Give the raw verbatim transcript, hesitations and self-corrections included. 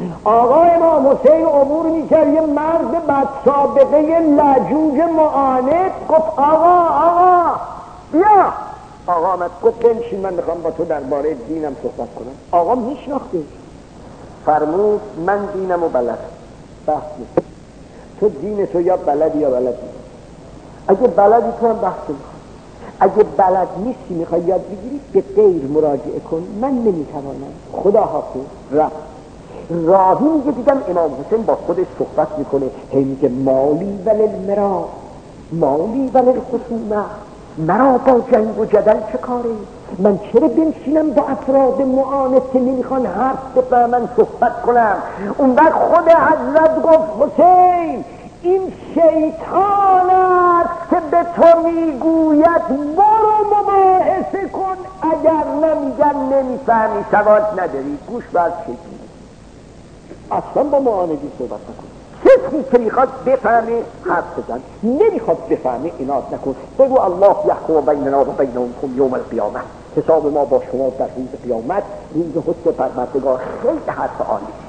آقا امام حسین عبور میکرد، یه مرد بد سابقه لجوج معاند گفت آقا آقا بیا. آقا آمد گفت بنشین من میخوام با تو درباره دینم صحبت کنم. آقا میشناخته، فرمود من دینم و بلد بحث نیست. تو دین تو یا بلدی یا بلد نیست. اگه بلدی تو هم بحث میخوام، اگه بلد نیستی میخوای یاد بگیری به غیر مراجعه کن، من نمیتوانم. خدا حافظ. رفت. راهی میگه دیدم امام حسین با خودش صحبت میکنه، هی میگه مالی وللمرا مالی وللخصومه، مرا با جنگ و جدل چه کاره؟ من چرا بنشینم با افراد معاند که نمیخوان حرف بفهمن صحبت کنم؟ اون وقت خود حضرت گفت حسین این شیطان است که به تو میگوید برو مباحثه کن، اگر نمیگن نمیفهمی سواد نداری گوش بر چگی. اصلا با معاندی صحبت نکن. کسی که میخواد بفهمه حرف بزن، نمیخواد بفهمه اینات نکن. بگو الله یحکم بیننا و بینکم یوم القیامه، حساب ما با شما در روز قیامت، روز حسن پروردگار. خیلی حرف عالی.